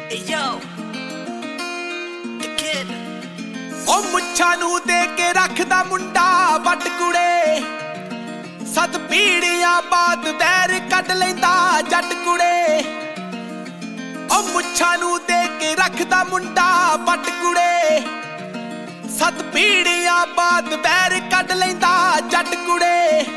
Yo, the kid. ਉਹ ਮੁੱਛਾਂ ਨੂੰ ਦੇ ਕੇ ਰੱਖਦਾ ਮੁੰਡਾ ਵੱਟ ਕੁੜੇ, 7 ਪੀੜ੍ਹੀਆਂ ਬਾਅਦ ਵੈਰ ਕੱਢ ਲੈਂਦਾ ਜੱਟ ਕੁੜੇ। ਉਹ ਮੁੱਛਾਂ ਨੂੰ ਦੇ ਕੇ ਰੱਖਦਾ ਮੁੰਡਾ ਵੱਟ ਕੁੜੇ, 7 ਪੀੜ੍ਹੀਆਂ ਬਾਅਦ ਵੈਰ ਕੱਢ ਲੈਂਦਾ ਜੱਟ ਕੁੜੇ।